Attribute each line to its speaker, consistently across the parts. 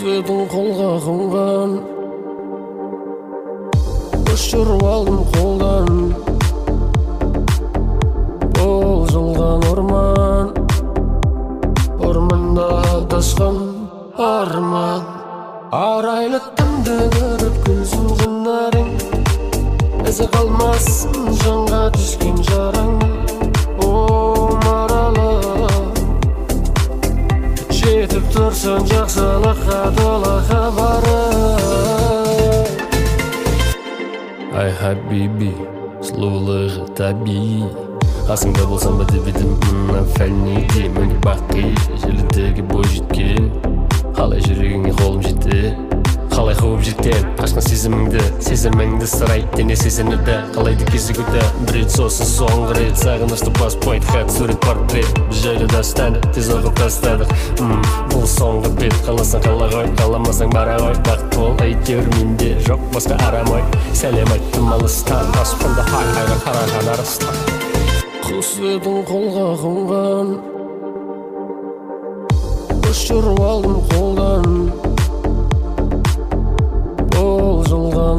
Speaker 1: светің қолға қонған, ұшырып алдым қолдан, болжылған орманда адасқан арман. Арайлы түнді көріп күлсін жынарың, ізі қалмасын жанға түскен жараң. О маралы, жетіп тұрсын жақсылыққа толы хабары. Ай хабиби, сұлулығы табиғи, қасыңда болсам ба деп едім, фәлнеде міне бақи. Желідегі бой жеткен, қалай жүрегіңе қолым жетті, қалай қуып жеткен қашқан сезіміңді сырай дене сезінеді, қалайды кезігуді бір рет сосын соңғы рет. Сағынышты баспайды хат, сурет, портрет, біз жайлы дастаны тез оқып тастадық. Бұл соңғы бет, қаласаң қала ғой, қаламасаң бара ғой. Бақыт бол, әйтеуір менде жоқ басқа арам ой. Сәлем айттым алыстан, аспанда айға қараған арыстан. Құс светің қолға қонған, ұшырып алдым қолдан, болжылған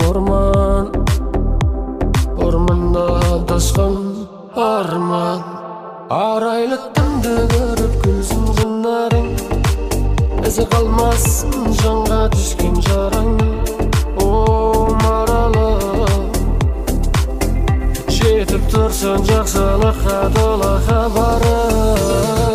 Speaker 1: орманда адасқан арман. Арайлы түнді көріп күлсін жынарың, ізі қалмасын жанға түскен жараң. О маралы, жетіп тұрсын жақсылыққа толы хабары.